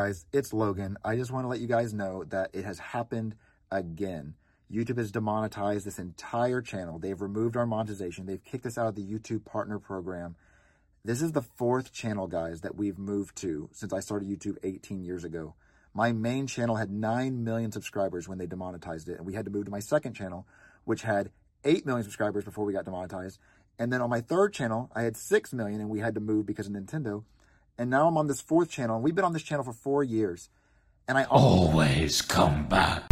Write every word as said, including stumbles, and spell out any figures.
guys, it's Logan. I just want to let you guys know that it has happened again. YouTube has demonetized this entire channel. They've removed our monetization. They've kicked us out of the YouTube Partner Program. This is the fourth channel, guys, that we've moved to since I started YouTube eighteen years ago. My main channel had nine million subscribers when they demonetized it, and we had to move to my second channel, which had eight million subscribers before we got demonetized. And then on my third channel, I had six million, and we had to move because of Nintendo. And now I'm on this fourth channel, and we've been on this channel for four years. And I always come back.